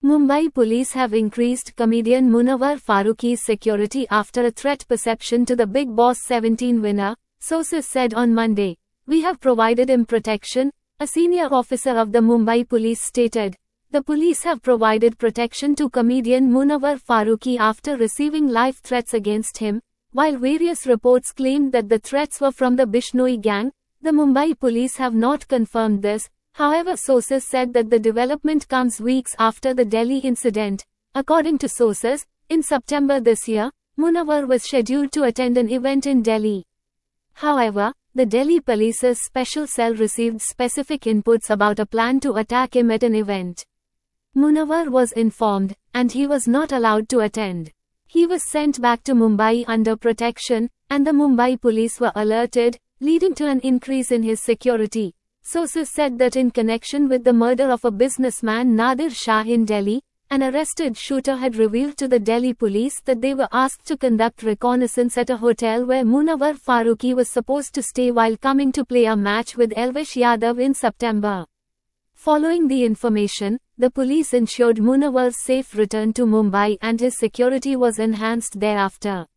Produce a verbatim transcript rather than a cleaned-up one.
Mumbai police have increased comedian Munawar Farooqi's security after a threat perception to the Big Boss seventeen winner, sources said on Monday. "We have provided him protection," a senior officer of the Mumbai police stated. The police have provided protection to comedian Munawar Farooqi after receiving live threats against him. While various reports claimed that the threats were from the Bishnoi gang, the Mumbai police have not confirmed this. However, sources said that the development comes weeks after the Delhi incident. According to sources, in September this year, Munawar was scheduled to attend an event in Delhi. However, the Delhi police's special cell received specific inputs about a plan to attack him at an event. Munawar was informed, and he was not allowed to attend. He was sent back to Mumbai under protection, and the Mumbai police were alerted, leading to an increase in his security. Sources said that in connection with the murder of a businessman Nadir Shah in Delhi, an arrested shooter had revealed to the Delhi police that they were asked to conduct reconnaissance at a hotel where Munawar Farooqi was supposed to stay while coming to play a match with Elvish Yadav in September. Following the information, the police ensured Munawar's safe return to Mumbai and his security was enhanced thereafter.